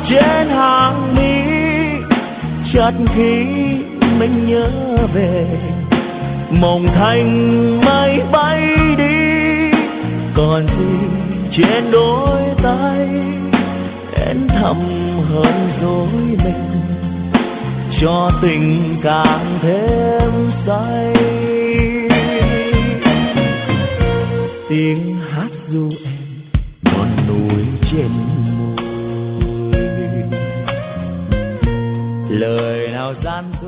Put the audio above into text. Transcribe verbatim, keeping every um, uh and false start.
trên hàng mi, chợt khi mình nhớ về mộng thành mây bay đi, còn gì trên đôi tay đến thầm hơn dối mình, cho tình càng thêm say. Tiếng hát ru em ngọn núi trên môi, lời nào gian